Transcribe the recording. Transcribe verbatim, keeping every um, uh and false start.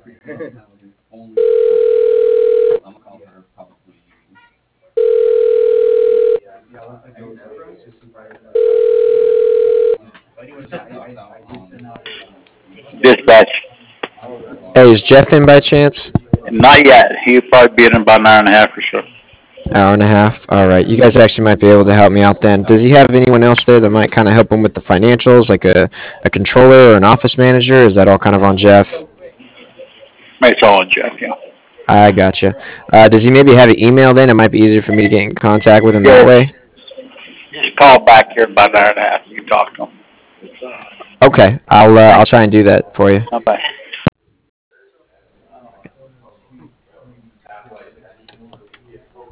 Dispatch. Hey, is Jeff in by chance? Not yet. He'll probably be in about an hour and a half for sure. Hour and a half. All right. You guys actually might be able to help me out then. Does he have anyone else there that might kind of help him with the financials, like a, a controller or an office manager? Is that all kind of on Jeff? It's all on Jeff, yeah. I gotcha. Uh, does he maybe have an email then? It might be easier for me to get in contact with him that Yeah, way. just call back here in about an hour and a half. You can talk to him. Okay. I'll uh, I'll Thanks. try and do that for you. Bye-bye.